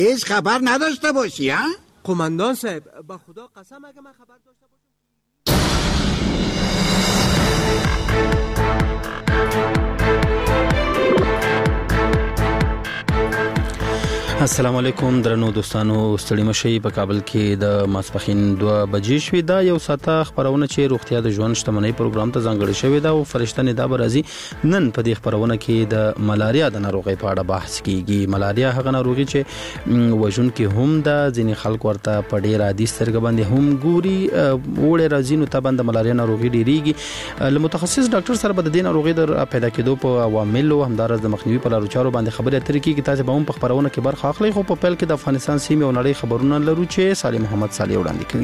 هیچ خبر نداشته باشی ها؟ قماندان صاحب با خدا قسم اگه من خبر داشته باشم. السلام علیکم درنو دوستانو، ستړي مشي په کابل کې د ماسپخین 2 بجې شوې دا یو ساته خبرونه چې روغتیا د ژوند شتمنۍ پروګرام ته ځانګړی شوی دا او فرشته نه دا برازي نن په دې خبرونه کې د ملاریا د ناروغۍ په اړه بحث کیږي. ملاریا هغه ناروغي چې وژن کې هم د ځینې خلک ورته په ډیر عادي سترګ باندې هم ګوري وړه راځي نو ته باندې ملاریا ناروغي ډیریږي. متخصص ډاکټر سره به د دې ناروغي د پیدا کېدو په عوامل او همدارس د مخنیوي په لارو چارو باندې خبرې اترې کیږي. تاسو به هم په خبرونه کې برخه اخلي. خو په پیل کې د افغانستان سیمه او نړۍ خبرونه لرو چې سالم محمد صالح وړاندې کوي.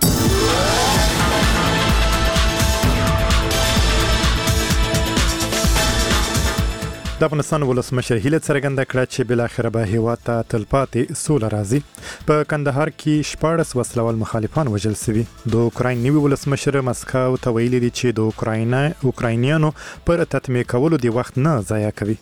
د افغانستان ولسمشر هیله څرګنده کړه چې بل اخر به هیواد ته تلپاتې سوله راځي. په کندهار کې 14 وسلوال مخالفان وژل شوي. د اوکراین نوي ولسمشر مسکو ته ویلي دي چې د اوکراینانو پر تطمیع کولو دی وخت نه ضایع کوي.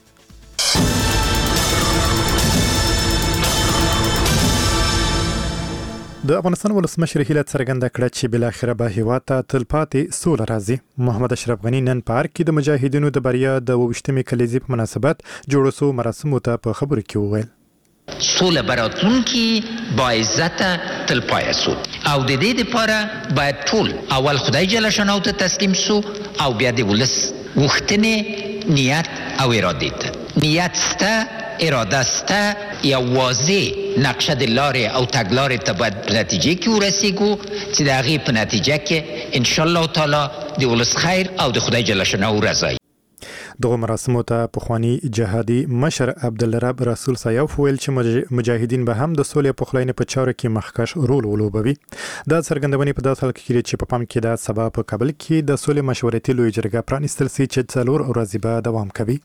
د افغانستان ولسمشر هیله څرګنده کړه چې بل اخر به هیواد ته تلپاتې سوله راځي. محمد اشرف غنی نن پارک کې د مجاهدینو د بریا د 28مې کلیزې په مناسبت جوړ شو مراسمو ته په خبرو کې وویل سوله براتونکي با عزت تلپای سو او د دې لپاره باید ټول اول خدای جل شانه ته تسلیم سو او بیا د ولس وختنه نیت او اراده ته نیت سته اراده سته یا واضح نقشه د لارې او تګلارې ته باید په نتیجه کې ورسیږو چې د هغې په نتیجه کې ان شاء الله تعالی د ولس خیر او د خدای جل شانه رضا. دغه مراسمو ته پخوانی جهادي مشر عبدالرب رسول سیاف ویل چې مجاهدین به هم د سولې پخلاینې په چارو کې مخکښ رول ولوبوي. دا څرګندونې په داسې حال کې چې په پام کې د سبا په کابل کې د سولې مشورتي لوی جرګه پرانیستل شي چې 4 ورځې به دوام کوي.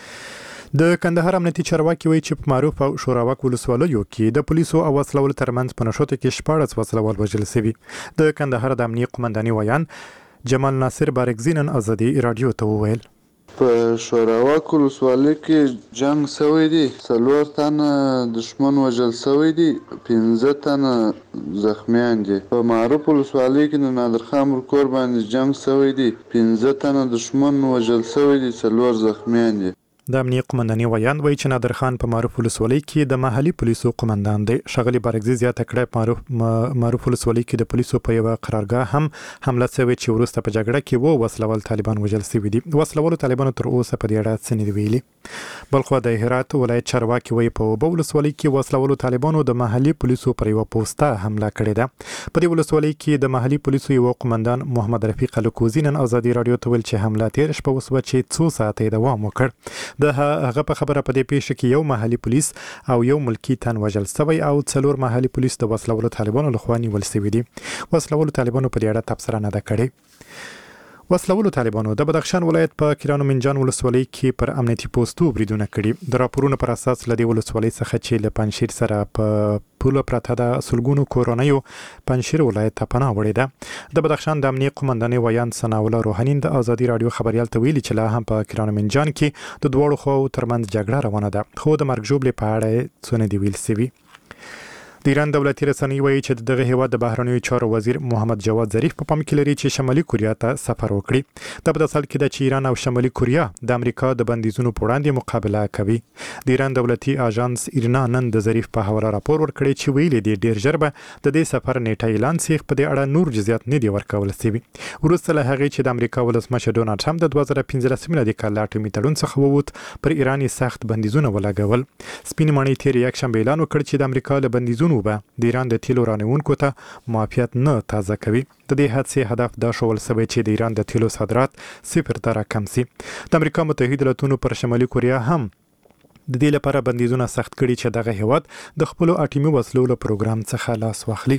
د کندهار امنیتي چارواکي وایي چې په معروف او شوراوک ولسوالیو کې د پولیسو او وسلوالو ترمنځ په نښتو کې 14 وسلوال وژل شوي. د کندهار د امنیتي قومنداني ویان جمال ناصر بارکزی نن ازادي رادیو ته وویل په شوراوک ولسوالۍ کې جنگ شوی دی، 4 تنه دشمن وژل شوی دی، 15 تنه زخمیان دي. په معروف ولسوالۍ کې د نادرخان کور باندې جنگ شوی دی، 15 تنه دشمن وژل شوی دي، 4 زخمیان دي. د امنیتي قومنداني ویان وایي چې نادرخان په معروف ولسوالۍ کې د محلي پولیسو قومندان دی. شغلی بارکزی زیاته کړه معروف ولسوالۍ کې د پولیسو په یو قرارګاه هم حمله شوې چې وروسته په جګړه کې وسلوال طالبان وژل شوي دي. وسلوالو طالبانو تر اوسه په دې اړه څه نه دی ویلي. بلخو د هرات ولایت چارواکي وایي په ولسوالۍ کې وسلوالو طالبانو د محلي پولیسو پر یو پوسټه حمله کړې ده. په دې ولسوالۍ کې د محلي پولیسو یو قومندان محمد رفیق الکوزی نن ازادي رادیو ته ویل چې حمله تیر شپه وسوه چې 2 ساعته دوام وکړ. د هغه په خبره په دې پیښه کې یو محلي پولیس او یو ملکی تن وژل شوی او 4 محلي پولیس د وسلوالو طالبانو لخوا نیول شوي دي. وسلوالو طالبانو په دې اړه تبصره نه ده کړې. وسلوالو طالبانو د بدخشان ولایت په کیرانو منجان ولسوالۍ کې پر امنیتي پوسټو بریدونه کړي. د راپورونو پر اساس لدی ولسوالۍ څخه چې له پنځشیر سره په پوله پرته د سلګونو کورونیو پنځشیر ولایت ته پناه وړي ده. د بدخشان د امنیتي قومنداني ویان ثنا الله روحاني د ازادي رادیو خبريال ته ویلي چې لا هم په کیرانو منجان کې د دوړو خو ترمنځ جګړه روانه ده، خو د مرګ ژوبلې په اړه څه نه دی ویل شوی. د ایران دولتي رسنۍ وایي چې دغه هیواد د بهرنیو چارو وزیر محمد جواد ظریف په پام کې لري چې شمالي کوریا ته سفر وکړي. دا په داسې حال کې ده چې ایران او شمالي کوریا د امریکا د بندیزونو په وړاندې مقابله کوي. د ایران دولتي اژانس ایرنا نن د ظریف په حواله راپور ورکړی چې ویلي دی ډیر ژر به د دې سفر نیټه اعلان شي. په دې اړه نور جزئیات نه دی ورکول شوی. وروسته له هغې چې د امریکا ولسمشر ډونالد ټرمپ د 2015 میلادي کال اټومي تړون څخه ووت، پر ایران سخت بندیزونه ولګول. سپین ماڼۍ تیر یک شنبه اعلان وکړ چې د امریکا له بندیزونو به د ایران د تیلو رانیونکو ته معافیت نه تازه کوي. د دې حادثې هدف دا شول شوی چې د ایران د تیلو صادرات 0 ته راکم شي. د امریکا متحده ایالاتونو پر شمالي کوریا هم د دې لپاره بندیزونه سخت کړي چې دغه هیواد د خپل اټومي وسلو له پروګرام څخه لاس واخلي.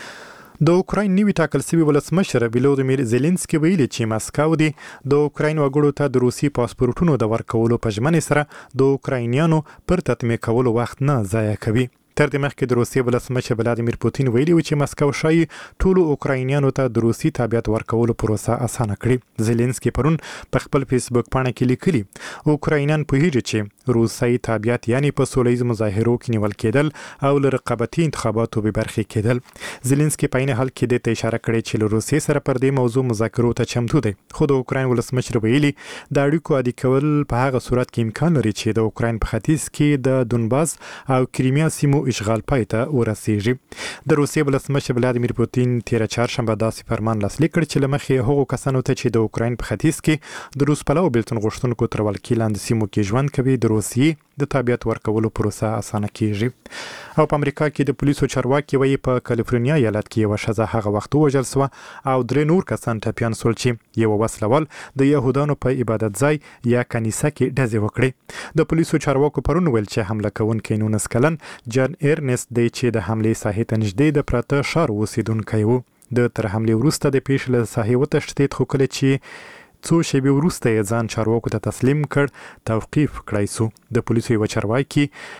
د اوکراین نیوی ټاکل شوی ولسمشر ولودیمیر زيلنسکي ویلي چې مسکو د اوکراین وګړو ته د روسي پاسپورتونو د ورکولو په ژمنې سره د اوکراینیانو پر تطمیع کولو وخت نه ضایع کوي. تر دې مخکې د روسیې ولسمشر ولادیمیر پوتین ویلي و چې مسکو شایي ټولو اوکراینیانو ته د روسي تابعیت ورکولو پروسه اسانه کړي. زيلنسکي پرون په خپل فیسبوک باندې کې لیکلي اوکراینان پوهیږي چې روسي تابعیت یعنی په سولهییز مظاهرو کې نیول کېدل او له رقابتي انتخاباتو به برخې کېدل. زيلنسکي په عین حال کې د اشاره کړې چې له روسیې سره پر دې موضوع مذاکرو ته چمتو دی. خو د اوکراین ولسمشر ویلي د اړیکو عادي کول په هغه صورت کې امکان لري چې د اوکراین په ختیځ کې د دونباس او کریمیا سیمو اشغال پای ته ورسیږي. د روسیې ولسمشر ولادیمیر پوتین تیر چهارشنبه داسې فرمان لاسلیک کړ چې لمخې هغو کسانو ته چې د اوکراین په ختیځ کې د روس پلوه بیلتون غوښتونکو تر ولکې لاندې سیمو کې ژوند کوي د روسیې د تابعیت ورکولو پروسه اسانه کیږي. او په امریکا کې د پولیسو چارواکي وایي په کالیفورنیا ایالت کې یو ښځه هغه وخت وژل شوه او درې نور کسان ټپیان شول چې یو وسلوال د يهودانو په عبادت ځای یا کنیسه کې ډزې وکړې. د پولیسو چارواکو پرون ویل چې حمله کوونکی 19 کلن جان ایرنست دی چې د حملې ساحې ته نږدې د پراته ښار اوسیدونکی و. د تر حملې وروسته د پیښې له ساحې وتښتېد خو کله چې څو شېبې وروسته یې ځان چارواکو ته تسلیم کړ توقیف کړای سو. د پولیسو یو چارواکي